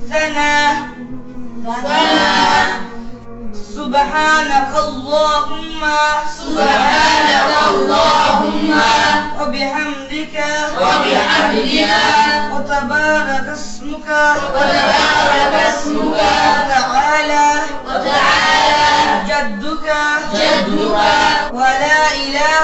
ثنى سبحانك اللهم وبحمدك وتبارك اسمك وتعالى جدك ولا إله